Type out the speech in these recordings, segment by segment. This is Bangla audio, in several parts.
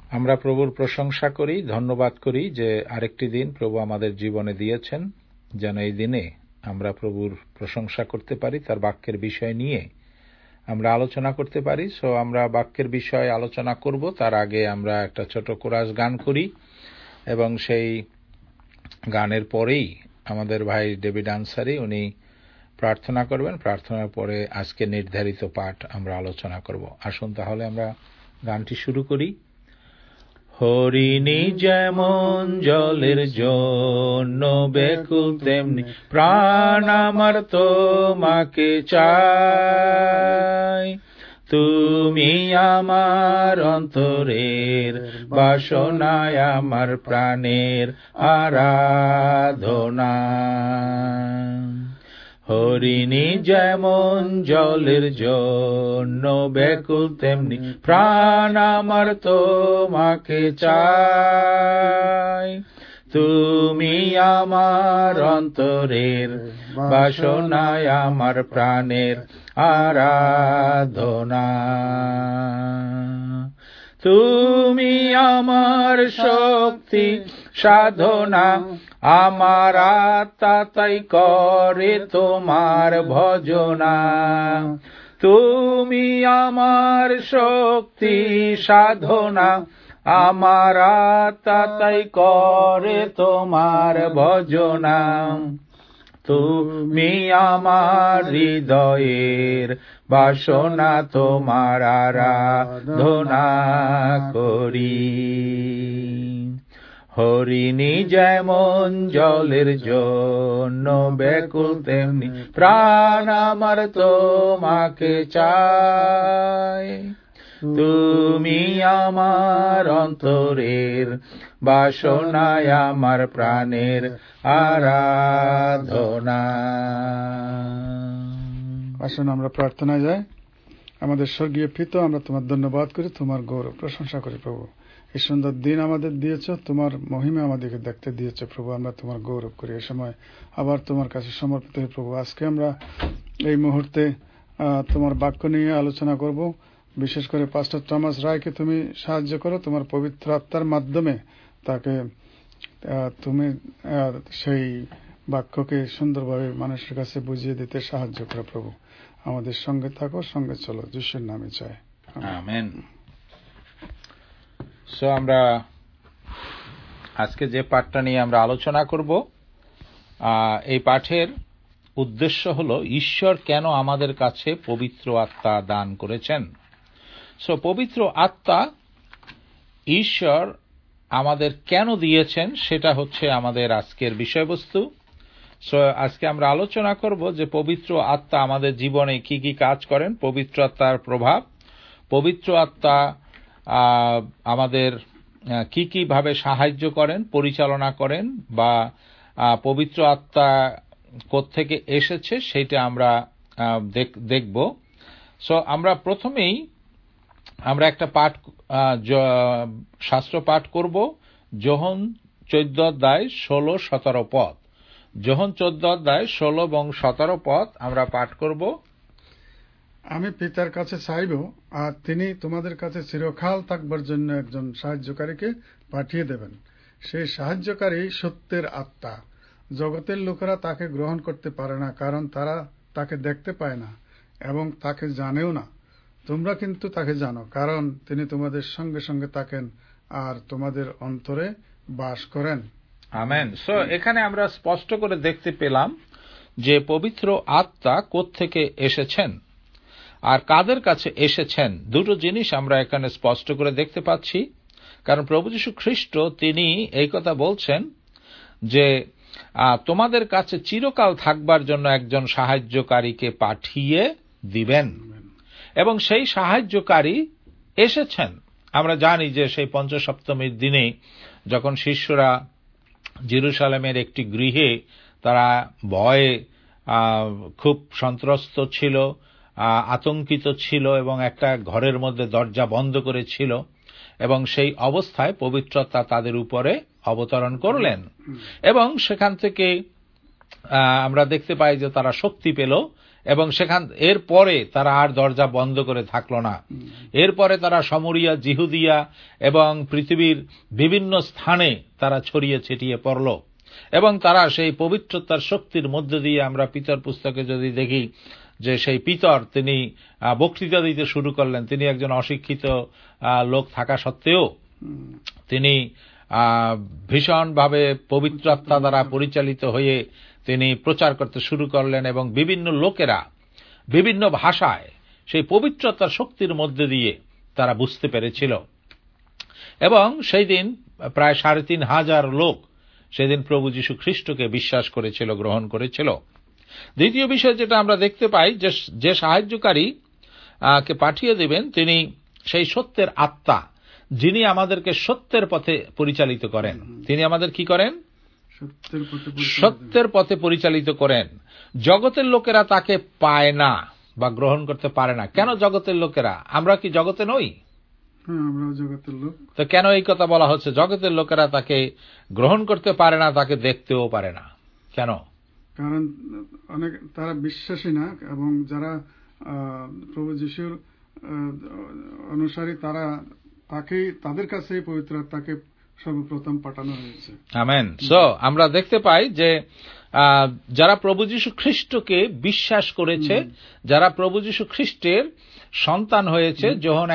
আমরা প্রভুর প্রশংসা করি, ধন্যবাদ করি যে আরেকটি দিন প্রভু আমাদের জীবনে দিয়েছেন, যেন এই দিনে আমরা প্রভুর প্রশংসা করতে পারি, তার বাক্যের বিষয় নিয়ে আমরা আলোচনা করতে পারি। সো আমরা বাক্যের বিষয়ে আলোচনা করব, তার আগে আমরা একটা ছোট কোরাস গান করি এবং সেই গানের পরেই আমাদের ভাই ডেভিড আনসারি উনি প্রার্থনা করবেন। প্রার্থনার পরে আজকে নির্ধারিত পাঠ আমরা আলোচনা করব। আসুন তাহলে আমরা গানটি শুরু করি। হরিণী যেমন জলের জন্য ব্যাকুল, তেমনি প্রাণ আমার তোমাকে চাই। তুমি আমার অন্তরের বাসনায়, আমার প্রাণের আরাধনা। হরিণী যেমন জলের জন্য ব্যাকুল, তেমনি প্রাণ আমার তোমাকে চাই। তুমি আমার অন্তরের বাসনায়, আমার প্রাণের আরাধনা। তুমি আমার শক্তি সাধনা, আমার আত্মা তাই করে তোমার ভজনা। তুমি আমার শক্তি সাধনা, আমার আত্মা তাই করে তোমার ভজনা। তুমি আমার হৃদয়ের বাসনা, তোমার আরাধনা করি। হরিণী যেমন জলের জন্য ব্যাকুল, তেমনি প্রাণ আমার তোমাকে চাই। তুমি আমার অন্তরের বাসনায়, আমার প্রাণের আরাধনা। আসুন আমরা প্রার্থনায় যাই। আমাদের স্বর্গীয় পিতা, আমরা তোমার ধন্যবাদ করি, তোমার গৌরব প্রশংসা করি প্রভু। এই সুন্দর দিন আমাদের দিয়েছ, তোমার মহিমা আমাদেরকে দেখতে দিয়েছ প্রভু। আমরা তোমার গৌরব করি। এই সময় আবার তোমার কাছে সমর্পিত হই প্রভু। আজকে আমরা এই মুহূর্তে তোমার বাক্য নিয়ে আলোচনা করব। বিশেষ করে পাস্টর টমাস রায়কে তুমি সাহায্য করো, তোমার পবিত্র আত্মার মাধ্যমে তাকে তুমি সেই বাক্যকে সুন্দরভাবে মানুষের কাছে বুঝিয়ে দিতে সাহায্য করো প্রভু। আমাদের সঙ্গে থাকো, সঙ্গে চলো, যিশুর নামে চাই, আমেন। সো আমরা আজকে যে পাঠটা নিয়ে আমরা আলোচনা করব, এই পাঠের উদ্দেশ্য হলো ঈশ্বর কেন আমাদের কাছে পবিত্র আত্মা দান করেছেন। সো পবিত্র আত্মা ঈশ্বর আমাদের কেন দিয়েছেন, সেটা হচ্ছে আমাদের আজকের বিষয়বস্তু। সো আজকে আমরা আলোচনা করব যে পবিত্র আত্মা আমাদের জীবনে কি কি কাজ করেন, পবিত্র আত্মার প্রভাব, পবিত্র আত্মা আমাদের কি কি ভাবে সাহায্য করেন, পরিচালনা করেন, বা পবিত্র আত্মা কোত্থেকে এসেছে সেটা আমরা দেখব। সো আমরা প্রথমেই আমরা একটা পাঠ, শাস্ত্র পাঠ করব, যোহন 14 অধ্যায় 16-17 পদ। যোহন 14 অধ্যায় 16 এবং 17 পদ আমরা পাঠ করব। আমি পিতার কাছে চাইব, আর তিনি তোমাদের কাছে চিরকাল থাকবার জন্য একজন সাহায্যকারীকে পাঠিয়ে দেবেন। সেই সাহায্যকারী সত্যের আত্মা। জগতের লোকেরা তাকে গ্রহণ করতে পারে না, কারণ তারা তাকে দেখতে পায় না এবং তাকে জানেও না। তোমরা কিন্তু তাকে জানো, কারণ তিনি তোমাদের সঙ্গে সঙ্গে থাকেন আর তোমাদের অন্তরে বাস করেন। আমেন। সো এখানে আমরা স্পষ্ট করে দেখতে পেলাম যে পবিত্র আত্মা কোত্থেকে এসেছেন আর কাদের কাছে এসেছেন। দুটো জিনিস আমরা এখানে স্পষ্ট করে দেখতে পাচ্ছি, কারণ প্রভু যীশু খ্রিস্ট তিনি এই কথা বলছেন যে তোমাদের কাছে চিরকাল থাকবার জন্য একজন সাহায্যকারীকে পাঠিয়ে দিবেন, এবং সেই সাহায্যকারী এসেছেন। আমরা জানি যে সেই পঞ্চসপ্তমীর দিনে যখন শিষ্যরা জেরুজালেমের একটি গৃহে তারা ভয়ে খুব সন্ত্রস্ত ছিল, আতঙ্কিত ছিল, এবং একটা ঘরের মধ্যে দরজা বন্ধ করেছিল, এবং সেই অবস্থায় পবিত্রতা তাদের উপরে অবতরণ করলেন, এবং সেখান থেকে আমরা দেখতে পাই যে তারা শক্তি পেল এবং এরপরে তারা আর দরজা বন্ধ করে থাকলো না। এরপরে তারা সমরিয়া, জিহুদিয়া এবং পৃথিবীর বিভিন্ন স্থানে তারা ছড়িয়ে ছিটিয়ে পড়ল এবং তারা সেই পবিত্রতার শক্তির মধ্য দিয়ে, আমরা পিতর পুস্তকে যদি দেখি যে সেই পিতর তিনি বক্তৃতা দিতে শুরু করলেন। তিনি একজন অশিক্ষিত লোক থাকা সত্ত্বেও তিনি ভীষণভাবে পবিত্র আত্মা দ্বারা পরিচালিত হয়ে তিনি প্রচার করতে শুরু করলেন এবং বিভিন্ন লোকেরা বিভিন্ন ভাষায় সেই পবিত্রতার শক্তির মধ্যে দিয়ে তারা বুঝতে পেরেছিল এবং সেই দিন প্রায় ৩,৫০০ লোক সেদিন প্রভু যীশু খ্রিস্টকে বিশ্বাস করেছিল, গ্রহণ করেছিল। দ্বিতীয় বিষয় যেটা আমরা দেখতে পাই, যে সাহায্যকারী কে পাঠিয়ে দেবেন তিনি সেই সত্যের আত্মা, যিনি আমাদেরকে সত্যের পথে পরিচালিত করেন। তিনি আমাদের কি করেন? সত্যের পথে পরিচালিত করেন। জগতের লোকেরা তাকে পায় না বা গ্রহণ করতে পারে না। কেন জগতের লোকেরা? আমরা কি জগতে নই? আমরা জগতের লোক। তো কেন এই কথা বলা হচ্ছে? জগতের লোকেরা তাকে গ্রহণ করতে পারে না, তাকে দেখতেও পারে না। কেন? কারণ অনেক তারা বিশ্বাসী না এবং যারা প্রভু যিশুর অনুসারী তারা তাদের কাছে পবিত্র আত্মাকে সর্বপ্রথম পাঠানো হয়েছে। আমেন। সো আমরা দেখতে পাই যে যারা প্রভু যীশু খ্রিস্টকে বিশ্বাস করেছে, যারা প্রভু যীশু খ্রিস্টের সন্তান হয়েছে, যোহন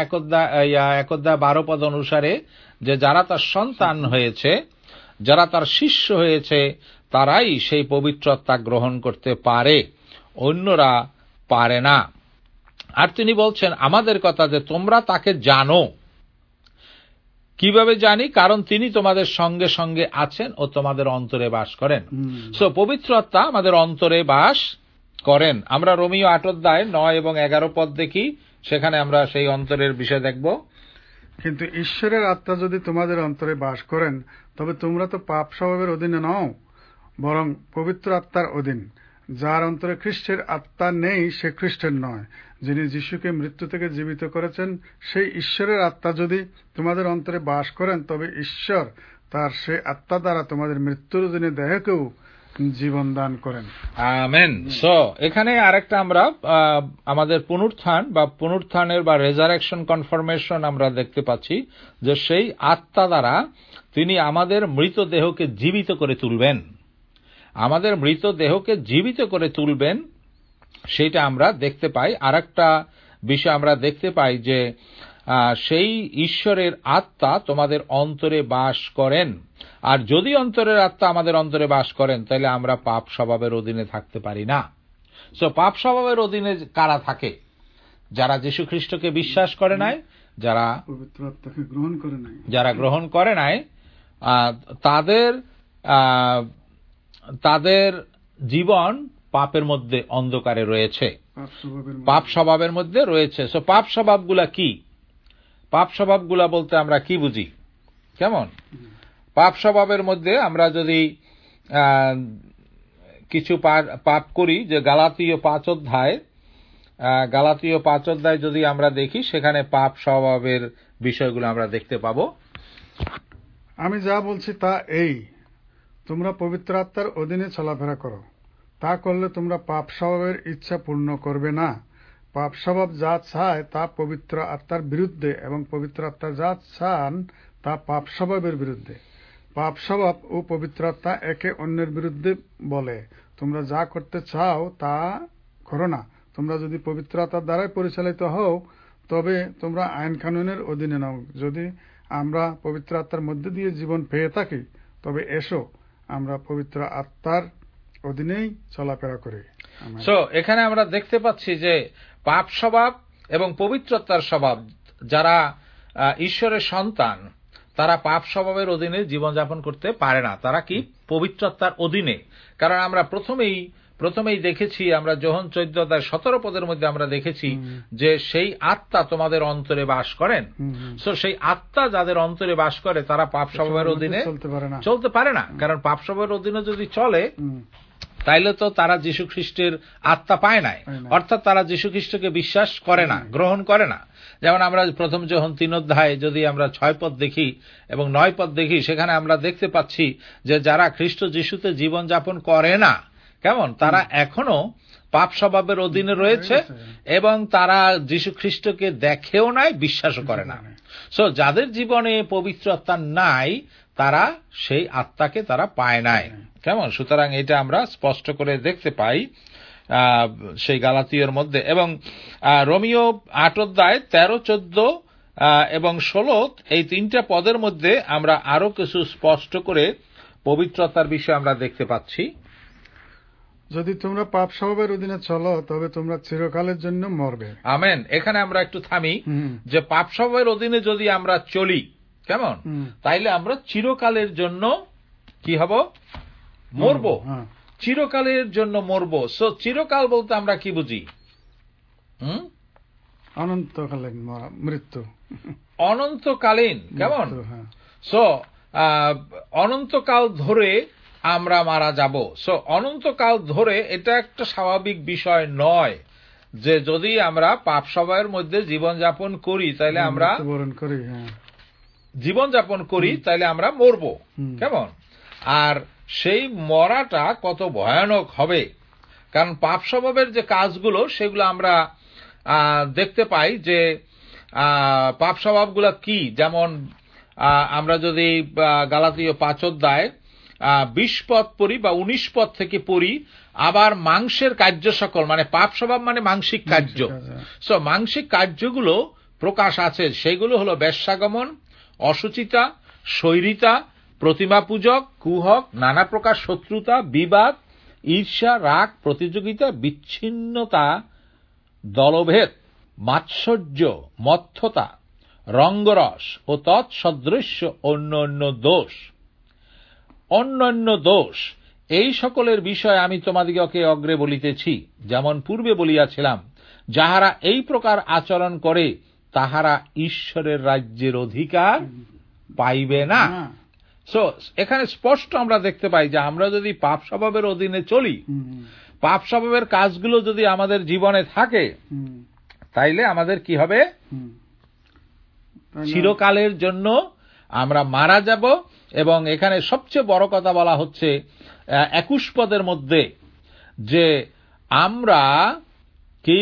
১:১২ পদ অনুসারে, যে যারা তার সন্তান হয়েছে, যারা তার শিষ্য হয়েছে, তারাই সেই পবিত্র আত্মা গ্রহণ করতে পারে, অন্যরা পারে না। আর তিনি বলছেন আমাদের কথা যে তোমরা তাকে জানো। কিভাবে জানি? কারণ তিনি তোমাদের সঙ্গে সঙ্গে আছেন ও তোমাদের অন্তরে বাস করেন। সো পবিত্র আত্মা আমাদের অন্তরে বাস করেন। আমরা রোমীয় ৮:৯ এবং ১১ পদ দেখি, সেখানে আমরা সেই অন্তরের বিষয় দেখব। কিন্তু ঈশ্বরের আত্মা যদি তোমাদের অন্তরে বাস করেন, তবে তোমরা তো পাপ স্বভাবের অধীনে নও, বরং পবিত্র আত্মার অধীন। যার অন্তরে খ্রিস্টের আত্মা নেই সে খ্রিস্টের নয়। যিনি যিশুকে মৃত্যু থেকে জীবিত করেছেন, সেই ঈশ্বরের আত্মা যদি তোমাদের অন্তরে বাস করেন, তবে ঈশ্বর তার সেই আত্মা দ্বারা তোমাদের মৃত্যুর অধীনে দেহকেও জীবন দান করেন। আমেন। সো এখানে আরেকটা আমরা আমাদের পুনরুত্থানের বা রেজারেকশন কনফার্মেশন আমরা দেখতে পাচ্ছি যে সেই আত্মা দ্বারা তিনি আমাদের মৃতদেহকে জীবিত করে তুলবেন। আমাদের মৃতদেহকে জীবিত করে তুলবেন, সেইটা আমরা দেখতে পাই। আরেকটা বিষয় আমরা দেখতে পাই যে সেই ঈশ্বরের আত্মা তোমাদের অন্তরে বাস করেন। আর যদি অন্তরের আত্মা আমাদের অন্তরে বাস করেন, তাহলে আমরা পাপ স্বভাবের অধীনে থাকতে পারি না। সো পাপ স্বভাবের অধীনে কারা থাকে? যারা যীশু খ্রিস্টকে বিশ্বাস করে নাই, যারা পবিত্র আত্মাকে গ্রহণ করে নাই, যারা গ্রহণ করে নাই, তাদের জীবন পাপের মধ্যে অন্ধকারে রয়েছে, পাপ স্বভাবের মধ্যে রয়েছে। সো পাপ স্বভাবগুলা কি? পাপ স্বভাবগুলা বলতে আমরা কি বুঝি? কেমন পাপ স্বভাবের মধ্যে আমরা যদি কিছু পাপ করি, যে গালাতীয় ৫ অধ্যায় যদি আমরা দেখি, সেখানে পাপ স্বভাবের বিষয়গুলো আমরা দেখতে পাব। আমি যা বলছি তা এই, তোমরা পবিত্র আত্মার অধীনে চলাফেরা করো। তা করলে তোমরা পাপ স্বভাবের ইচ্ছা পূর্ণ করবে না। পাপ স্বভাব যা চায় তা পবিত্র আত্মার বিরুদ্ধে, এবং পবিত্র আত্মা যা চান তা পাপ স্বভাবের বিরুদ্ধে। পাপ স্বভাব ও পবিত্র আত্মা একে অন্যের বিরুদ্ধে বলে, তোমরা যা করতে চাও তা করো না। তোমরা যদি পবিত্র আত্মার দ্বারাই পরিচালিত হও, তবে তোমরা আইন কানুনের অধীনে নাও। যদি আমরা পবিত্র আত্মার মধ্যে দিয়ে জীবন পেয়ে থাকি, তবে এসো আমরা পবিত্র আত্মার অধীনেই চলাফেরা করি। সো এখানে আমরা দেখতে পাচ্ছি যে পাপ স্বভাব এবং পবিত্রতার স্বভাব, যারা ঈশ্বরের সন্তান, তারা পাপ স্বভাবের অধীনে জীবনযাপন করতে পারে না। তারা কি? পবিত্রতার অধীনে। কারণ আমরা প্রথমেই দেখেছি, আমরা যোহন 14:17 পদের মধ্যে আমরা দেখেছি যে সেই আত্মা তোমাদের অন্তরে বাস করেন। সো সেই আত্মা যাদের অন্তরে বাস করে, তারা পাপ স্বভাবের অধীনে চলতে পারে না। কারণ পাপ স্বভাবের অধীনে যদি চলে, তাইলে তো তারা যীশু খ্রিস্টের আত্মা পায় নাই, অর্থাৎ তারা যীশু খ্রিস্টকে বিশ্বাস করে না, গ্রহণ করে না। যেমন আমরা প্রথম যোহন 3 অধ্যায় যদি আমরা 6 পদ দেখি এবং 9 পদ দেখি, সেখানে আমরা দেখতে পাচ্ছি যে যারা খ্রিস্ট যীশুতে জীবনযাপন করে না, কেমন তারা এখনো পাপ স্বভাবের অধীনে রয়েছে এবং তারা যীশু খ্রিস্টকে দেখেও নাই, বিশ্বাসও করে না। সো যাদের জীবনে পবিত্র আত্মা নাই, তারা সেই আত্মাকে তারা পায় নাই। কেমন? সুতরাং এটা আমরা স্পষ্ট করে দেখতে পাই সেই গালাতীয়র মধ্যে। এবং রোমীয় 8 অধ্যায় 13, 14 এবং 16 এই 3টা পদের মধ্যে আমরা আরো কিছু স্পষ্ট করে পবিত্রতার বিষয় আমরা দেখতে পাচ্ছি। যদি তোমরা পাপ স্বভাবের অধীনে চলো, তবে তোমরা চিরকালের জন্য মরবে। আমেন। এখানে আমরা একটু থামি, যে পাপ স্বভাবের অধীনে যদি আমরা চলি, কেমন, তাইলে আমরা চিরকালের জন্য কি হব? মরব। চিরকালের জন্য মরব। সো চিরকাল বলতে আমরা কি বুঝি? অনন্তকালীন মৃত্যু, অনন্তকালীন। কেমন? সো অনন্তকাল ধরে আমরা মারা যাব। সো অনন্তকাল ধরে এটা একটা স্বাভাবিক বিষয় নয় যে যদি আমরা পাপ স্বভাবের মধ্যে জীবনযাপন করি তাইলে আমরা জীবনযাপন করি তাইলে আমরা মরব। কেমন? আর সেই মরাটা কত ভয়ানক হবে, কারণ পাপ স্বভাবের যে কাজগুলো সেগুলো আমরা দেখতে পাই যে পাপ স্বভাবগুলো কি। যেমন আমরা যদি গালাতীয় 5 অধ্যায় 20 পদ পড়ি বা 19 পদ থেকে পড়ি, আবার মাংসের কার্য সকল, মানে পাপ স্বভাব মানে মাংসিক কার্য। সো মাংসিক কার্যগুলো প্রকাশ আছে, সেগুলো হলো বেশ্যাগমন, অসুচিতা, শৈরিতা, প্রতিমা পূজক, কুহক, নানা প্রকার শত্রুতা, বিবাদ, ঈর্ষা, রাগ, প্রতিযোগিতা, বিচ্ছিন্নতা, দলভেদ, মাৎসর্য, মত্থতা, রঙ্গরস ও তৎসদৃশ্য অন্যান্য দোষ। এই সকলের বিষয়ে আমি তোমাদিগকে অগ্রে বলিতেছি, যেমন পূর্বে বলিয়াছিলাম, যাহারা এই প্রকার আচরণ করে তাহারা ঈশ্বরের রাজ্যের অধিকার পাইবে না। সো এখানে স্পষ্ট আমরা দেখতে পাই যে আমরা যদি পাপ স্বভাবের অধীনে চলি, পাপ স্বভাবের কাজগুলো যদি আমাদের জীবনে থাকে, তাইলে আমাদের কি হবে? চিরকালের জন্য আমরা মারা যাব। এবং এখানে সবচেয়ে বড় কথা বলা হচ্ছে 21 পদের মধ্যে যে আমরা কি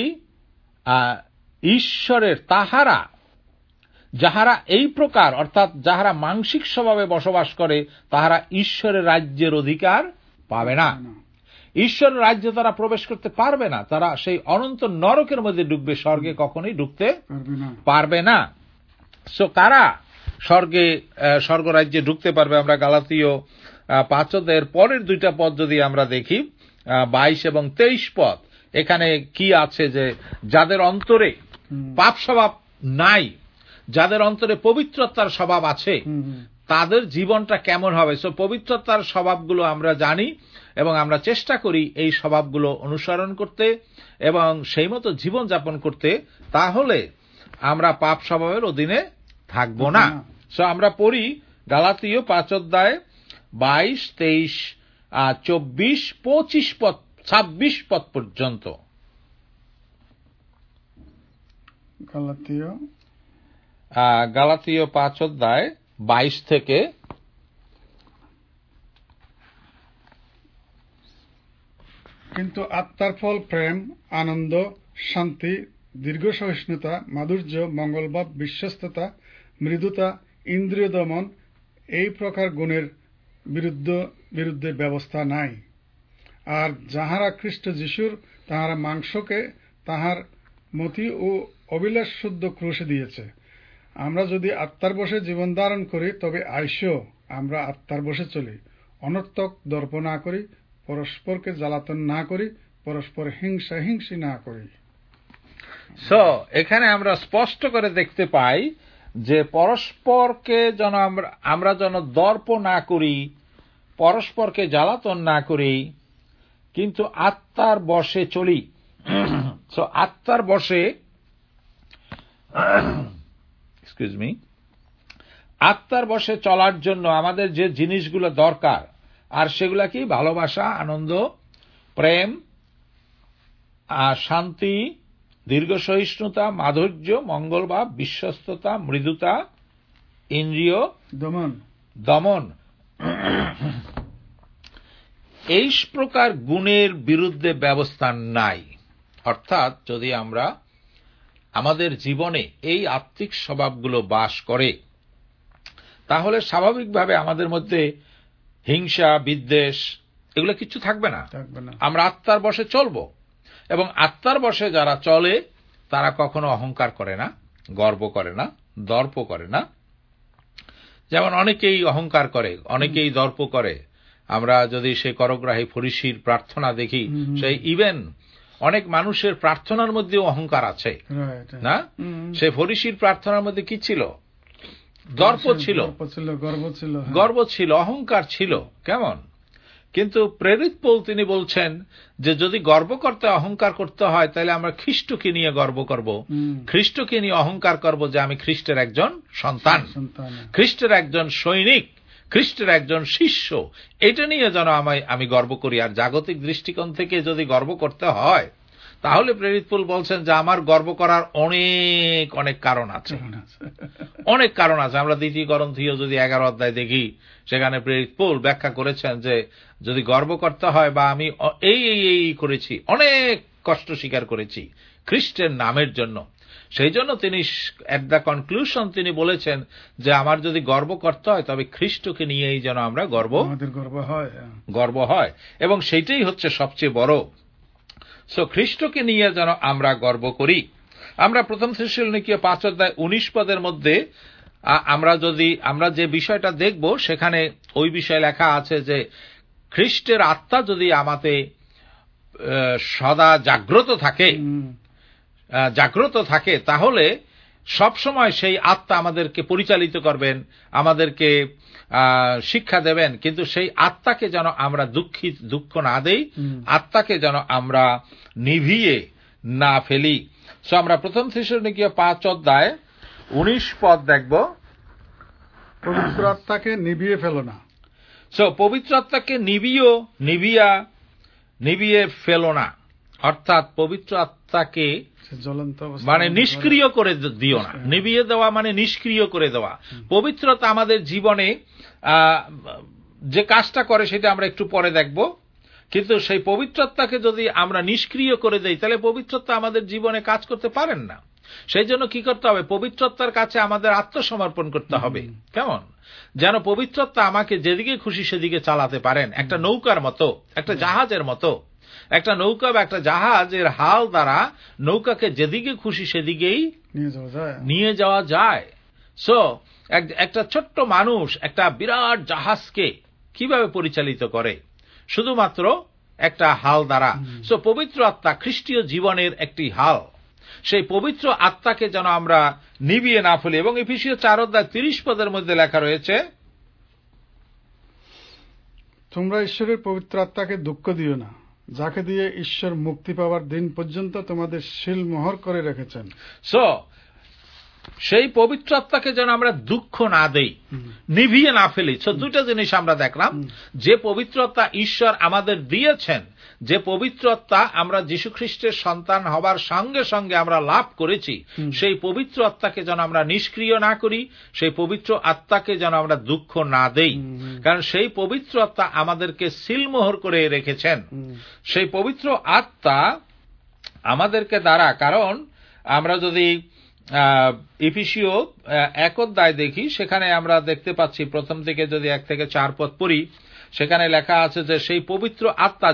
ঈশ্বরের যাহারা এই প্রকার, অর্থাৎ যাহারা মাংসিক স্বভাবে বসবাস করে, তাহারা ঈশ্বরের রাজ্যের অধিকার পাবে না। ঈশ্বরের রাজ্যে তারা প্রবেশ করতে পারবে না, তারা সেই অনন্ত নরকের মধ্যে ঢুকবে, স্বর্গে কখনোই ঢুকতে পারবে না। সো কারা স্বর্গরাজ্যে ঢুকতে পারবে? আমরা গালাতীয় 5 অধ্যায়ের পরের 2টা পদ যদি আমরা দেখি, 22 এবং 23 পদ, এখানে কি আছে যে যাদের অন্তরে পাপ স্বভাব নাই, যাদের অন্তরে পবিত্রতার স্বভাব আছে, তাদের জীবনটা কেমন হবে। সো পবিত্রতার স্বভাবগুলো আমরা জানি এবং আমরা চেষ্টা করি এই স্বভাবগুলো অনুসরণ করতে এবং সেই মতো জীবনযাপন করতে, তাহলে আমরা পাপ স্বভাবের অধীনে থাকবো না। সো আমরা পড়ি গালাতীয় 5 অধ্যায় 22, 23, 24, 25 পদ, 26 পদ পর্যন্ত। গালাতীয় 5 অধ্যায় 22 থেকে কিন্তু আত্মার ফল প্রেম, আনন্দ, শান্তি, দীর্ঘ সহিষ্ণুতা, মাধুর্য, মঙ্গলভাব, বিশ্বস্ততা, মৃদুতা, ইন্দ্রিয় দমন, এই প্রকার গুণের বিরুদ্ধে ব্যবস্থা নাই। আর যাহারা খ্রিস্ট যিশুর, তাহারা মাংসকে তাহার মতি ও অভিলাষ শুদ্ধ ক্রুশে দিয়েছে। আমরা যদি আত্মার বশে জীবন ধারণ করি, তবে আইসো আমরা আত্মার বশে চলি, অনর্থক দর্প না করি, পরস্পরকে জ্বালাতন না করি, পরস্পর হিংসি না করি। সো এখানে আমরা স্পষ্ট করে দেখতে পাই যে পরস্পরকে যেন আমরা যেন দর্প না করি, পরস্পরকে জ্বালাতন না করি, কিন্তু আত্মার বশে চলি। সো আত্মার বশে আত্মার বশে চলার জন্য আমাদের যে জিনিসগুলো দরকার, আর সেগুলা কি? ভালোবাসা, আনন্দ, প্রেম, শান্তি, দীর্ঘ সহিষ্ণুতা, মাধুর্য, মঙ্গলভাব, বিশ্বস্ততা, মৃদুতা, ইন্দ্রিয় দমন। এই প্রকার গুণের বিরুদ্ধে ব্যবস্থা নাই। অর্থাৎ যদি আমরা আমাদের জীবনে এই আত্মিক স্বভাবগুলো বাস করে, তাহলে স্বাভাবিকভাবে আমাদের মধ্যে হিংসা, বিদ্বেষ এগুলো কিছু থাকবে না। আমরা আত্মার বশে চলব, এবং আত্মার বশে যারা চলে তারা কখনো অহংকার করে না, গর্ব করে না, দর্প করে না। যেমন অনেকেই অহংকার করে, অনেকেই দর্প করে। আমরা যদি সে করগ্রাহী ফরিসির প্রার্থনা দেখি, সেই ইভেন অনেক মানুষের প্রার্থনার মধ্যেও অহংকার আছে না। সে ফরিসির প্রার্থনার মধ্যে কি ছিল? দর্প ছিল, গর্ব ছিল, অহংকার ছিল। কেমন? কিন্তু প্রেরিত পৌল তিনি বলছেন যে যদি গর্ব করতে, অহংকার করতে হয়, তাহলে আমরা খ্রিস্টকে নিয়ে গর্ব করব, খ্রিস্টকে নিয়ে অহংকার করব যে আমি খ্রিস্টের একজন সন্তান, খ্রিস্টের একজন সৈনিক, খ্রিস্টের একজন শিষ্য। এটা নিয়ে যেন আমি গর্ব করি। আর জাগতিক দৃষ্টিকোণ থেকে যদি গর্ব করতে হয়, তাহলে প্রেরিত পৌল বলছেন যে আমার গর্ব করার অনেক অনেক কারণ আছে, অনেক কারণ আছে। আমরা 2 করন্থীয় যদি 11 অধ্যায় দেখি, সেখানে প্রেরিত পৌল ব্যাখ্যা করেছেন যে যদি গর্ব করতে হয়, বা আমি এই করেছি, অনেক কষ্ট স্বীকার করেছি খ্রিস্টের নামের জন্য, সেই জন্য তিনি এট দ্য কনক্লুশন তিনি বলেছেন যে আমার যদি গর্ব করতে হয়, তবে খ্রিস্টকে নিয়েই যেন আমরা গর্ব হয়, এবং সেইটাই হচ্ছে সবচেয়ে বড়। সো খ্রিস্টকে নিয়ে যেন আমরা গর্ব করি। আমরা প্রথম থেসসলুনিকীয় 5 অধ্যায় 19 পদের মধ্যে আমরা যে বিষয়টা দেখব, সেখানে ওই বিষয়ে লেখা আছে যে খ্রিস্টের আত্মা যদি আমাতে সদা জাগ্রত থাকে, তাহলে সবসময় সেই আত্মা আমাদেরকে পরিচালিত করবেন, আমাদেরকে শিক্ষা দেবেন। কিন্তু সেই আত্মাকে যেন আমরা দুঃখ না দেই, আত্মাকে যেন আমরা নিভিয়ে না ফেলি। সো আমরা প্রথম থেসসলুনিকীয় 5 অধ্যায় 19 পদ দেখব। পবিত্র আত্মাকে নিভিয়ে ফেলো না। সো পবিত্র আত্মাকে নিভিয়ে ফেলো না, অর্থাৎ পবিত্র আত্মাকে মানে নিষ্ক্রিয় করে দিও না। নিভিয়ে দেওয়া মানে নিষ্ক্রিয় করে দেওয়া। পবিত্রতা আমাদের জীবনে যে কাজটা করে সেটা আমরা একটু পরে দেখব, কিন্তু সেই পবিত্রতাকে যদি আমরা নিষ্ক্রিয় করে দেই, তাহলে পবিত্রতা আমাদের জীবনে কাজ করতে পারেন না। সেই জন্য কি করতে হবে? পবিত্রতার কাছে আমাদের আত্মসমর্পণ করতে হবে। কেমন? যেন পবিত্রতা আমাকে যেদিকে খুশি সেদিকে চালাতে পারেন। একটা নৌকার মতো, একটা জাহাজের মতো। একটা নৌকা বা একটা জাহাজের হাল দ্বারা নৌকাকে যেদিকে খুশি সেদিকেই নিয়ে যাওয়া যায়। সো একটা ছোট্ট মানুষ একটা বিরাট জাহাজকে কিভাবে পরিচালিত করে? শুধুমাত্র একটা হাল দ্বারা। সো পবিত্র আত্মা খ্রিস্টীয় জীবনের একটি হাল। সেই পবিত্র আত্মাকে যেন আমরা নিভিয়ে না ফেলি। এবং এফেসীয় 4 অধ্যায় 30 পদের মধ্যে লেখা রয়েছে, তোমরা ঈশ্বরের পবিত্র আত্মাকে দুঃখ দিও না, যাকে দিয়ে ঈশ্বর মুক্তি পাওয়ার দিন পর্যন্ত তোমাদের সিল মোহর করে রেখেছেন। সো সেই পবিত্র আত্মাকে যেন আমরা দুঃখ না দেই, নিভিয়ে না ফেলি। সো দুটো জিনিস আমরা দেখলাম, যে পবিত্রতা ঈশ্বর আমাদের দিয়েছেন, যে পবিত্রতা আমরা যীশু খ্রিস্টের সন্তান হবার সঙ্গে সঙ্গে আমরা লাভ করেছি, সেই পবিত্র আত্মাকে যেন আমরা নিষ্ক্রিয় না করি, সেই পবিত্র আত্মাকে যেন আমরা দুঃখ না দেই। কারণ সেই পবিত্র আত্মা আমাদেরকে সিলমোহর করে রেখেছেন। সেই পবিত্র আত্মা আমাদেরকে দ্বারা, কারণ আমরা যদি এফেসীয় 1 অধ্যায় দেখি, সেখানে আমরা দেখতে পাচ্ছি প্রথম থেকে যদি 1 থেকে 4 পদ পড়ি, সেখানে লেখা আছে যে সেই পবিত্র আত্মা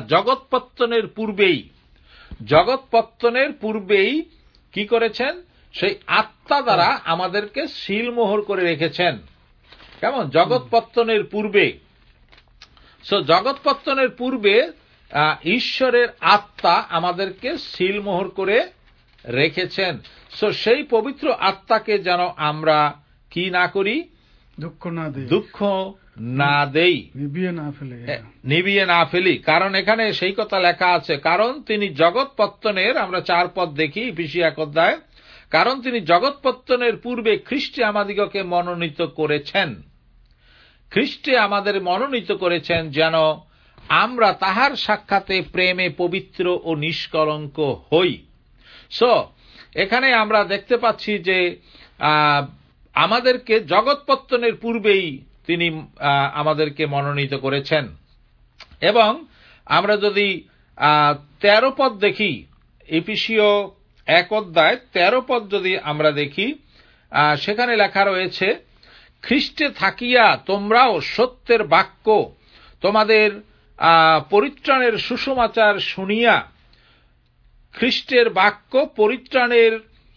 জগৎপত্তনের পূর্বেই কি করেছেন? সেই আত্মা দ্বারা আমাদেরকে সিলমোহর করে রেখেছেন। কেমন? জগৎপত্তনের পূর্বে। সো জগৎপত্তনের পূর্বে ঈশ্বরের আত্মা আমাদেরকে সিলমোহর করে রেখেছেন। সো সেই পবিত্র আত্মাকে যেন আমরা কি না করি? দুঃখ না দেই, নিভিয়ে না ফেলি। কারণ এখানে সেই কথা লেখা আছে, কারণ তিনি জগৎপত্তনের, আমরা 4 পদ দেখি এফেসীয় 1 অধ্যায়, কারণ তিনি জগৎপত্তনের পূর্বে খ্রিস্টে আমাদিগকে মনোনীত করেছেন। খ্রিস্টে আমাদের মনোনীত করেছেন যেন আমরা তাহার সাক্ষাতে প্রেমে পবিত্র ও নিষ্কলঙ্ক হই। সো এখানে আমরা দেখতে পাচ্ছি যে আমাদেরকে জগৎপত্তনের পূর্বেই তিনি আমাদেরকে মনোনীত করেছেন। এবং আমরা যদি 13 পদ দেখি, এফেসীয় 1 অধ্যায় 13 পদ যদি আমরা দেখি, সেখানে লেখা রয়েছে, খ্রিস্টে থাকিয়া তোমরাও সত্যের বাক্য তোমাদের পরিত্রাণের সুসমাচার শুনিয়া, খ্রিস্টের বাক্য পরিত্রাণের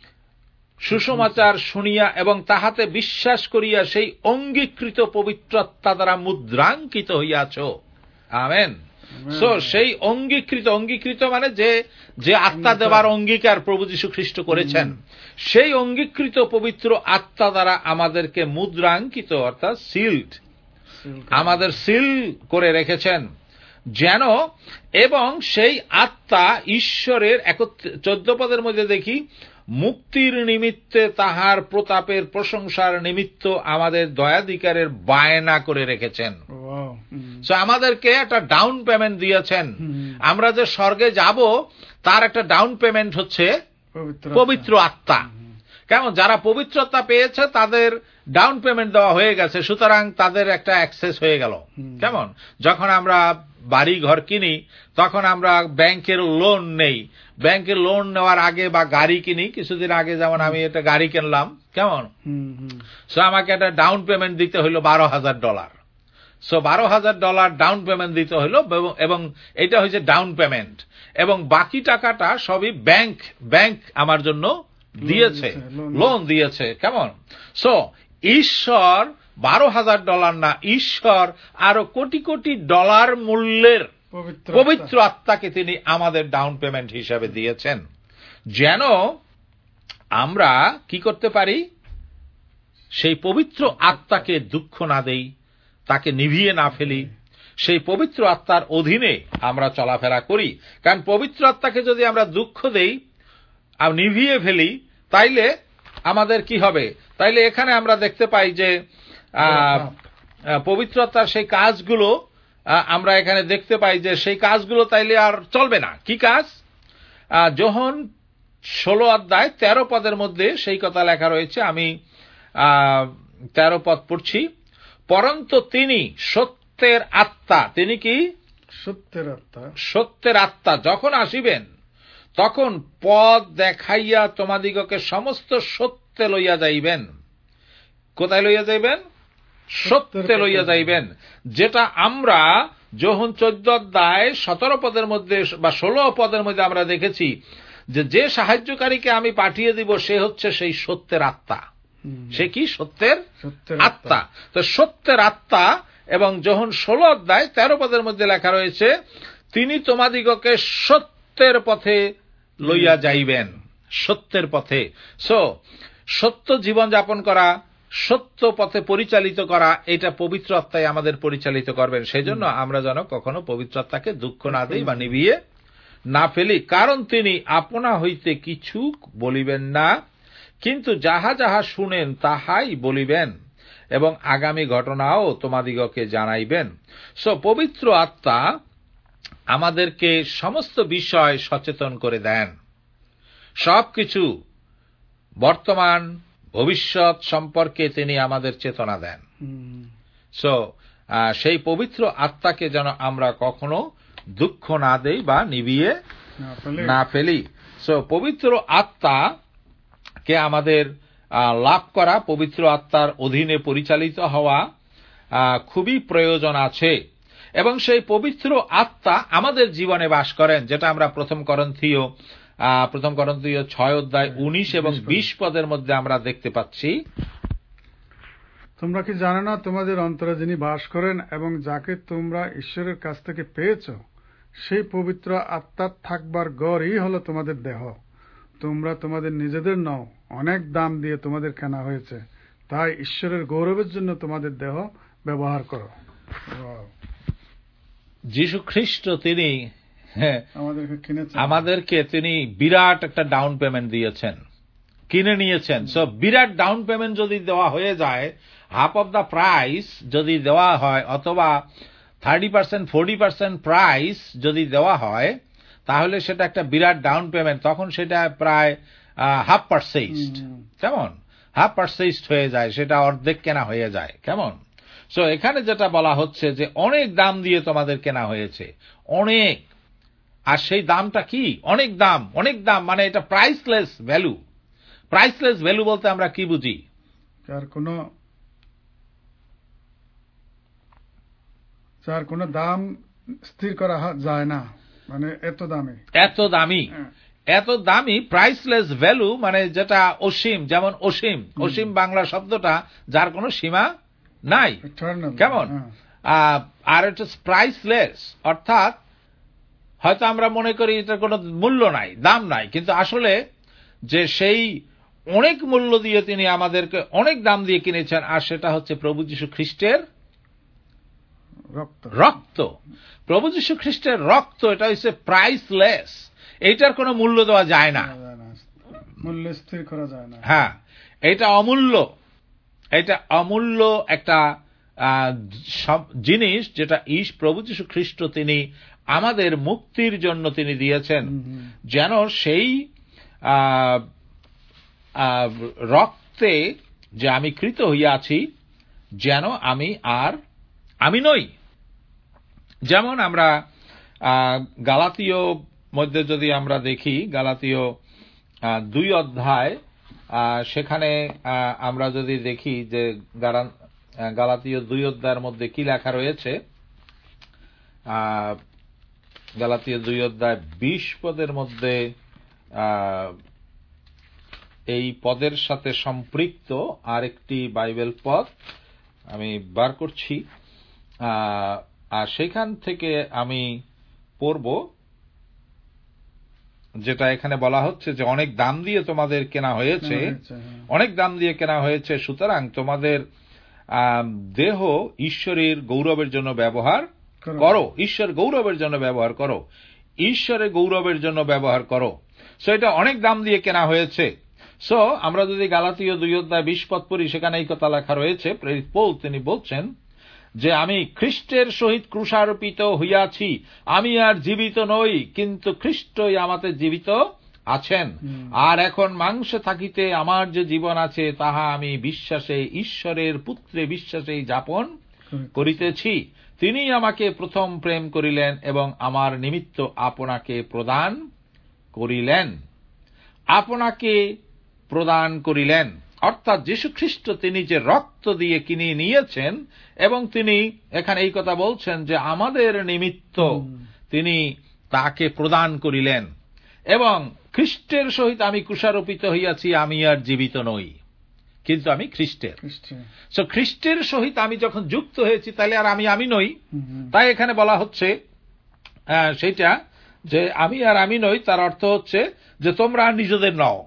সুসমাচার শুনিয়া এবং তাহাতে বিশ্বাস করিয়া সেই অঙ্গীকৃত পবিত্রতা দ্বারা মুদ্রাঙ্কিত হইয়াছ। আমেন। সো সেই অঙ্গীকৃত মানে যে আত্মা দেবার অঙ্গীকার প্রভু যীশু খ্রিস্ট করেছেন, সেই অঙ্গীকৃত পবিত্র আত্মা দ্বারা আমাদেরকে মুদ্রাঙ্কিত অর্থাৎ সিল্ড, আমাদের সিল করে রেখেছেন যেন, এবং সেই আত্মা ঈশ্বরের 14 পদের মধ্যে দেখি, মুক্তির নিমিত্তে তাহার প্রতাপের প্রশংসার নিমিত্ত আমাদের দয়াধিকারের বায়না করে রেখেছেন। সো আমাদেরকে একটা ডাউন পেমেন্ট দিয়েছেন। আমরা যে স্বর্গে যাব তার একটা ডাউন পেমেন্ট হচ্ছে পবিত্র আত্মা। কেমন? যারা পবিত্রতা পেয়েছে তাদের ডাউন পেমেন্ট দেওয়া হয়ে গেছে, সুতরাং তাদের একটা অ্যাক্সেস হয়ে গেল। কেমন? যখন আমরা বাড়ি ঘর কিনি তখন আমরা ব্যাংকের লোন নেই, ব্যাংকের লোন নেওয়ার আগে বা গাড়ি কিনি, কিছুদিন আগে যেমন আমি একটা গাড়ি কিনলাম, কেমন? সো আমাকে একটা ডাউন পেমেন্ট দিতে হইল $12,000। সো $12,000 ডাউন পেমেন্ট দিতে হইল, এবং এটা হচ্ছে ডাউন পেমেন্ট, এবং বাকি টাকাটা সবই ব্যাংক আমার জন্য দিয়েছে, লোন দিয়েছে। কেমন? সো ঈশ্বর $12,000 না, ঈশ্বর আরো কোটি কোটি ডলার মূল্যের পবিত্র আত্মাকে তিনি আমাদের ডাউন পেমেন্ট হিসাবে দিয়েছেন, যেন আমরা কি করতে পারি, সেই পবিত্র আত্মাকে দুঃখ না দেই, তাকে নিভিয়ে না ফেলি, সেই পবিত্র আত্মার অধীনে আমরা চলাফেরা করি। কারণ পবিত্র আত্মাকে যদি আমরা দুঃখ দেই আর নিভিয়ে ফেলি, তাইলে আমাদের কি হবে? তাইলে এখানে আমরা দেখতে পাই যে পবিত্র আত্মার সেই কাজগুলো আমরা এখানে দেখতে পাই যে সেই কাজগুলো তাইলে আর চলবে না। কি কাজ? যোহন 16 অধ্যায় 13 পদের মধ্যে সেই কথা লেখা রয়েছে। আমি 13 পদ পড়ছি। পরন্তু তিনি সত্যের আত্মা, তিনি কি? সত্যের আত্মা যখন আসিবেন, তখন পথ দেখাইয়া তোমাদিগকে সমস্ত সত্যে লইয়া যাইবেন। কোথায় লইয়া যাইবেন? সত্যে লইয়া যাইবেন। যেটা আমরা যোহন 14 অধ্যায় 17 পদের মধ্যে বা 16 পদের মধ্যে আমরা দেখেছি যে সাহায্যকারীকে আমি পাঠিয়ে দিব সে হচ্ছে সেই সত্যের আত্মা। সে কি? সত্যের আত্মা। তো সত্যের আত্মা, এবং যোহন 16 অধ্যায় 13 পদের মধ্যে লেখা রয়েছে, তিনি তোমাদিগকে সত্যের পথে লইয়া যাইবেন। সত্যের পথে। সো সত্য জীবন যাপন করা, সত্য পথে পরিচালিত করা, এটা পবিত্র আত্মাই আমাদের পরিচালিত করবেন। সেই জন্য আমরা যেন কখনো পবিত্র আত্মাকে দুঃখ না দেই বা নিভিয়ে না ফেলি। কারণ তিনি আপনা হইতে কিছু বলিবেন না, কিন্তু যাহা যাহা শুনেন তাহাই বলিবেন, এবং আগামী ঘটনাও তোমাদিগকে জানাইবেন। সো পবিত্র আত্মা আমাদেরকে সমস্ত বিষয় সচেতন করে দেন, সবকিছু বর্তমান ভবিষ্যৎ সম্পর্কে তিনি আমাদের চেতনা দেন। সো সেই পবিত্র আত্মাকে যেন আমরা কখনো দুঃখ না দেই বা নিভিয়ে না ফেলি। সো পবিত্র আত্মাকে আমাদের লাভ করা, পবিত্র আত্মার অধীনে পরিচালিত হওয়া খুবই প্রয়োজন আছে, এবং সেই পবিত্র আত্মা আমাদের জীবনে বাস করেন, যেটা আমরা প্রথম করন্থীয় 6 অধ্যায় 19 এবং 20 পদের মধ্যে আমরা দেখতে পাচ্ছি। তোমরা কি জানো না তোমাদের অন্তরে যিনি বাস করেন এবং যাকে তোমরা ঈশ্বরের কাছ থেকে পেয়েছ, সেই পবিত্র আত্মার থাকবার গড়ই হলো তোমাদের দেহ। তোমরা তোমাদের নিজেদের নও, অনেক দাম দিয়ে তোমাদের কেনা হয়েছে, তাই ঈশ্বরের গৌরবের জন্য তোমাদের দেহ ব্যবহার করো। যীশু খ্রিস্ট তিনি আমাদেরকে তিনি বিরাট একটা ডাউন পেমেন্ট দিয়েছেন, কিনে নিয়েছেন। সো বিরাট ডাউন পেমেন্ট যদি দেওয়া হয়ে যায়, হাফ অফ দ্য প্রাইস যদি দেওয়া হয়, অথবা 30% 40% প্রাইস যদি দেওয়া হয়, তাহলে সেটা একটা বিরাট ডাউন পেমেন্ট। তখন সেটা প্রায় হাফ পারচেজড, কেমন? হাফ পারচেজড হয়ে যায়, সেটা অর্ধেক কেনা হয়ে যায়, কেমন? সো এখানে যেটা বলা হচ্ছে যে অনেক দাম দিয়ে তোমাদের কেনা হয়েছে, অনেক। আর সেই দামটা কি? অনেক দাম। অনেক দাম মানে এটা প্রাইসলেস ভ্যালু। প্রাইসলেস ভ্যালু বলতে আমরা কি বুঝি? যার কোনো দাম স্থির করা যায় না, মানে এত দামি, এত দামি, এত দামি। প্রাইসলেস ভ্যালু মানে যেটা অসীম, যেমন অসীম। অসীম বাংলা শব্দটা যার কোনো সীমা নাই, কেমন? আর এটা প্রাইসলেস অর্থাৎ হয়তো আমরা মনে করি এটার কোনো মূল্য নাই, দাম নাই, কিন্তু আসলে যে সেই অনেক মূল্য দিয়ে তিনি আমাদেরকে অনেক দাম দিয়ে কিনেছেন, আর সেটা হচ্ছে প্রভু যীশু খ্রিস্টের রক্ত। প্রভু যীশু খ্রিস্টের রক্ত, এটা হচ্ছে প্রাইসলেস। এইটার কোনো মূল্য দেওয়া যায় না, মূল্য স্থির করা যায় না। হ্যাঁ, এটা অমূল্য। এটা অমূল্য একটা জিনিস, যেটা প্রভু যীশু খ্রিস্ট তিনি আমাদের মুক্তির জন্য তিনি দিয়েছেন, যেন সেই রক্তে যে আমি কৃত হইয়াছি, যেন আমি নই। যেমন আমরা গালাতীয় মধ্যে যদি আমরা দেখি, গালাতীয় 2 অধ্যায়, সেখানে আমরা যদি দেখি যে গালাতীয় 2 অধ্যায়ের মধ্যে কি লেখা রয়েছে, গালাতীয় 2 অধ্যায় 20 পদের মধ্যে এই পদের সাথে সম্পৃক্ত আরেকটি বাইবেল পদ আমি বার করছি, আর সেখান থেকে আমি পড়ব, যেটা এখানে বলা হচ্ছে যে অনেক দাম দিয়ে তোমাদের কেনা হয়েছে, অনেক দাম দিয়ে কেনা হয়েছে, সুতরাং তোমাদের দেহ ঈশ্বরের গৌরবের জন্য ব্যবহার করো। ঈশ্বর গৌরবের জন্য ব্যবহার করো, ঈশ্বরের গৌরবের জন্য ব্যবহার করো। সো এটা অনেক দাম দিয়ে কেনা হয়েছে। সো আমরা যদি গালাতীয় 2 অধ্যায় 20 পদ পড়ি, সেখানে এই কথা লেখা রয়েছে। প্রেরিত পৌল তিনি বলছেন যে আমি খ্রিস্টের সহিত ক্রুশারোপিত হইয়াছি, আমি আর জীবিত নই, কিন্তু খ্রিস্টই আমাতে জীবিত আছেন। আর এখন মাংসে থাকিতে আমার যে জীবন আছে, তাহা আমি বিশ্বাসে ঈশ্বরের পুত্রে বিশ্বাসেই যাপন করিতেছি। তিনি আমাকে প্রথম প্রেম করিলেন এবং আমার নিমিত্ত আপনাকে প্রদান করিলেন। আপনাকে প্রদান করিলেন অর্থাৎ যীশুখ্রিস্ট তিনি যে রক্ত দিয়ে কিনে নিয়েছেন, এবং তিনি এখানে এই কথা বলছেন যে আমাদের নিমিত্ত তিনি তাকে প্রদান করিলেন। এবং খ্রিস্টের সহিত আমি ক্রুশারোপিত হইয়াছি, আমি আর জীবিত নই, কিন্তু আমি খ্রিস্টের। সো খ্রিস্টের সহিত আমি যখন যুক্ত হয়েছি, তাহলে আর আমি নই। তাই এখানে বলা হচ্ছে সেটা যে আমি নই, তার অর্থ হচ্ছে যে তোমরা নিজেদের নও,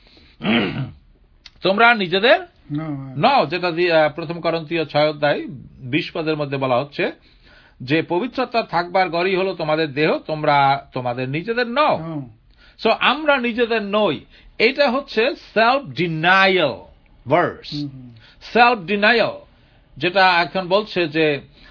তোমরা নিজেদের নও, যেটা প্রথম করন্থীয় 6 অধ্যায় 20 পদের মধ্যে বলা হচ্ছে যে পবিত্রতা থাকবার গড়ই হলো তোমাদের দেহ, তোমরা তোমাদের নিজেদের নও। সো আমরা নিজেদের নই। এটা হচ্ছে self denial verse, self denial, যেটা এখন বলছে যে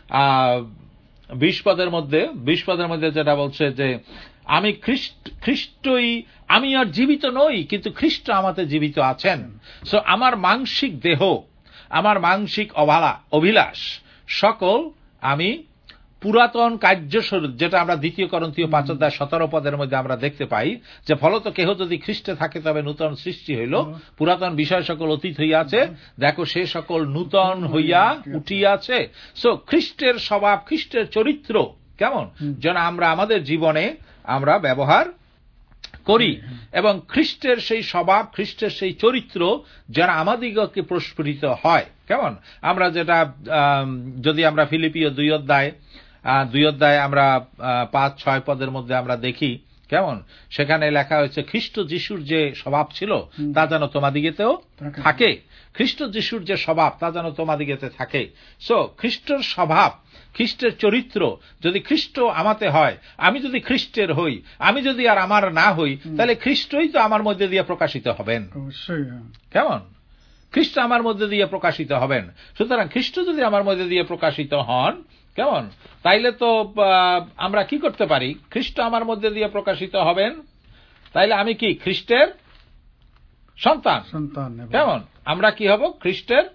20 পদের মধ্যে যেটা বলছে যে আমি খ্রিস্টই, আমি আর জীবিত নই, কিন্তু খ্রিস্ট আমাতে জীবিত আছেন। সো আমার মাংসিক দেহ, আমার মাংসিক অভিলাষ সকল আমি পুরাতন কার্যস্বরূপ, যেটা আমরা 2 করন্থীয় 5 অধ্যায় 17 পদের মধ্যে আমরা দেখতে পাই যে ফলত কেহ যদি খ্রিস্টে থাকে তবে নূতন সৃষ্টি হইল, পুরাতন বিষয় সকল অতীত হইয়াছে, দেখো সে সকল নূতন হইয়া উঠিয়াছে। সো খ্রিস্টের স্বভাব, খ্রিস্টের চরিত্র কেমন যেন আমরা আমাদের জীবনে আমরা ব্যবহার করি, এবং খ্রিস্টের সেই স্বভাব, খ্রিস্টের সেই চরিত্র যেন আমাদিগকে প্রস্ফুটিত হয়। কেমন আমরা যেটা যদি আমরা ফিলিপিও 2 অধ্যায় আমরা 5-6 পদের মধ্যে আমরা দেখি, কেমন সেখানে লেখা হয়েছে খ্রিস্ট যিশুর যে স্বভাব ছিল তা যেন তোমাদিগেতেও থাকে। খ্রিস্ট যিশুর যে স্বভাব তা যেন তোমাদিগেতে থাকে। সো খ্রিস্টের স্বভাব, খ্রিস্টের চরিত্র যদি খ্রিস্ট আমাতে হয়, আমি যদি খ্রিস্টের হই, আমি যদি আর আমার না হই, তাহলে খ্রিস্টই তো আমার মধ্যে দিয়ে প্রকাশিত হবেন। কেমন খ্রিস্ট আমার মধ্যে দিয়ে প্রকাশিত হবেন। সুতরাং খ্রিস্ট যদি আমার মধ্যে দিয়ে প্রকাশিত হন, কেমন তাইলে তো আমরা কি করতে পারি? খ্রিস্ট আমার মধ্যে দিয়ে প্রকাশিত হবেন, তাইলে আমি কি খ্রিস্টের সন্তান। কেমন আমরা কি হব? খ্রিস্টের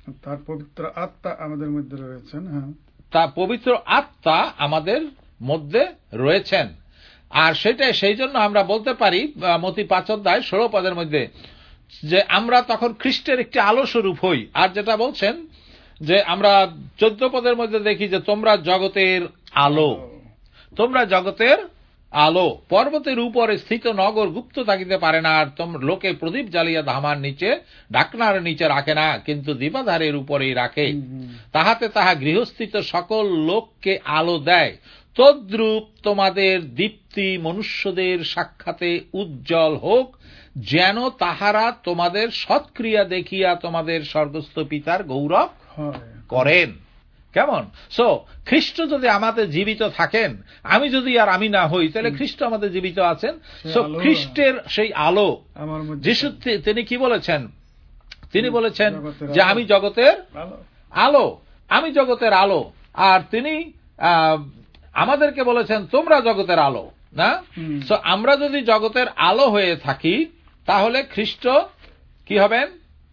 তার পবিত্র আত্মা আমাদের মধ্যে রয়েছেন। হ্যাঁ, তা পবিত্র আত্মা আমাদের মধ্যে রয়েছেন। আর সেটাই সেই জন্য আমরা বলতে পারি মতি 5:16 মধ্যে যে আমরা তখন খ্রিস্টের একটি আলো স্বরূপ হই। আর যেটা বলছেন যে আমরা 14 মধ্যে দেখি যে তোমরা জগতের আলো, তোমরা জগতের আলো। পর্বতের উপরে স্থিত নগর গুপ্ত থাকিতে পারে না, আর লোকে প্রদীপ জ্বালিয়া ধামার নিচে ঢাকনার নিচে রাখে না, কিন্তু দীপাধারের উপরেই রাখে, তাহাতে তাহা গৃহস্থিত সকল লোককে আলো দেয়। তদ্রূপ তোমাদের দীপ্তি মনুষ্যদের সাক্ষাতে উজ্জ্বল হোক, যেন তাহারা তোমাদের সৎক্রিয়া দেখিয়া তোমাদের স্বর্গস্থ পিতার গৌরব করেন। কেমন? সো খ্রিস্ট যদি আমাদের জীবিত থাকেন, আমি যদি আর আমি না হই, তাহলে খ্রিস্ট আমাদের জীবিত আছেন। সো খ্রিস্টের সেই আলো, যিশু তিনি কি বলেছেন? তিনি বলেছেন যে আমি জগতের আলো, আমি জগতের আলো। আর তিনি আমাদেরকে বলেছেন তোমরা জগতের আলো, না? সো আমরা যদি জগতের আলো হয়ে থাকি, তাহলে খ্রিস্ট কি হবেন?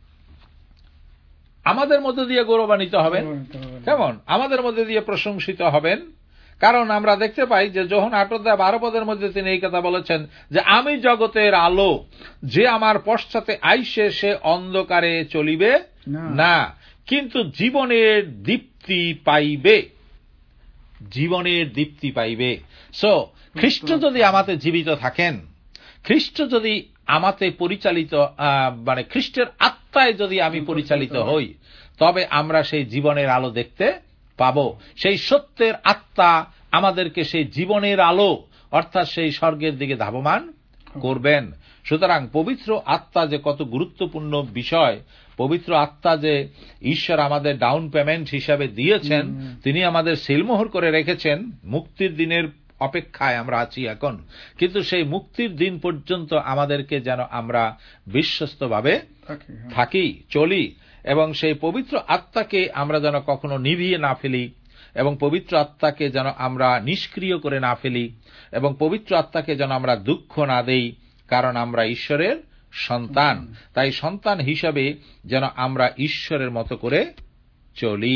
আমাদের মধ্যে দিয়ে গৌরবান্বিত হবেন। কেমন? আমাদের মধ্যে দিয়ে প্রশংসিত হবেন। কারণ আমরা দেখতে পাই যে যোহন 8:12 মধ্যে তিনি এই কথা বলেছেন যে আমি জগতের আলো, যে আমার পশ্চাতে আইসে সে অন্ধকারে চলিবে না, কিন্তু জীবনের দীপ্তি পাইবে, জীবনের দীপ্তি পাইবে। সো খ্রিস্ট যদি আমাদের জীবিত থাকেন, খ্রিস্ট যদি আমাদের পরিচালিত, মানে খ্রিস্টের আত্মায় যদি আমি পরিচালিত হই, তবে আমরা সেই জীবনের আলো দেখতে পাব। সেই সত্যের আত্মা আমাদেরকে সেই জীবনের আলো, অর্থাৎ সেই স্বর্গের দিকে ধাবমান করবেন। সুতরাং পবিত্র আত্মা যে কত গুরুত্বপূর্ণ বিষয়, পবিত্র আত্মা যে ঈশ্বর আমাদের ডাউন পেমেন্ট হিসাবে দিয়েছেন, তিনি আমাদের সিলমোহর করে রেখেছেন। মুক্তির দিনের অপেক্ষায় আমরা আছি এখন, কিন্তু সেই মুক্তির দিন পর্যন্ত আমাদেরকে যেন আমরা বিশ্বস্তভাবে থাকি, চলি, এবং সেই পবিত্র আত্মাকে আমরা যেন কখনো নিভিয়ে না ফেলি, এবং পবিত্র আত্মাকে যেন আমরা নিষ্ক্রিয় করে না ফেলি, এবং পবিত্র আত্মাকে যেন আমরা দুঃখ না দেই, কারণ আমরা ঈশ্বরের সন্তান। তাই সন্তান হিসাবে যেন আমরা ঈশ্বরের মতো করে চলি।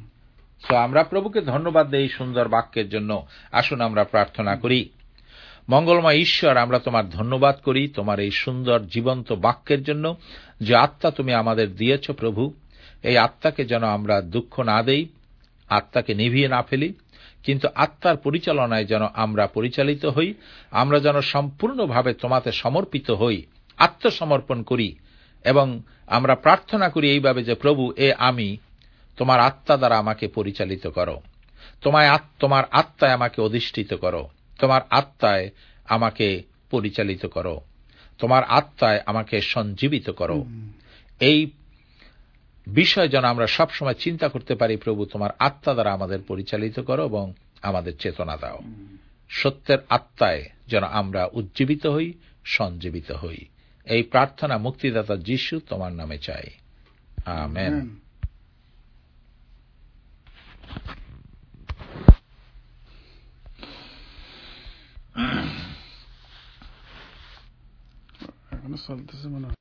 তো আমরা প্রভুকে ধন্যবাদ দেই সুন্দর বাক্যের জন্য। আসুন আমরা প্রার্থনা করি। মঙ্গলময় ঈশ্বর, আমরা তোমার ধন্যবাদ করি তোমার এই সুন্দর জীবন্ত বাক্যের জন্য, যে আত্মা তুমি আমাদের দিয়েছ প্রভু। এই আত্মাকে যেন আমরা দুঃখ না দেই, আত্মাকে নিভিয়ে না ফেলি, কিন্তু আত্মার পরিচালনায় যেন আমরা পরিচালিত হই। আমরা যেন সম্পূর্ণভাবে তোমাতে সমর্পিত হই, আত্মসমর্পণ করি, এবং আমরা প্রার্থনা করি এইভাবে যে প্রভু, আমি তোমার আত্মা দ্বারা আমাকে পরিচালিত করো, তোমার আত্মায় আমাকে অধিষ্ঠিত করো, তোমার আত্মায় আমাকে পরিচালিত করো, তোমার আত্মায় আমাকে সঞ্জীবিত করো। এই বিষয় যেন আমরা সবসময় চিন্তা করতে পারি প্রভু, তোমার আত্মা দ্বারা আমাদের পরিচালিত করো এবং আমাদের চেতনা দাও। সত্যের আত্মায় যেন আমরা উজ্জীবিত হই, সঞ্জীবিত হই। এই প্রার্থনা মুক্তিদাতা যিশু তোমার নামে চাই, আমেন। এখনো চলতেছে মনে হয়।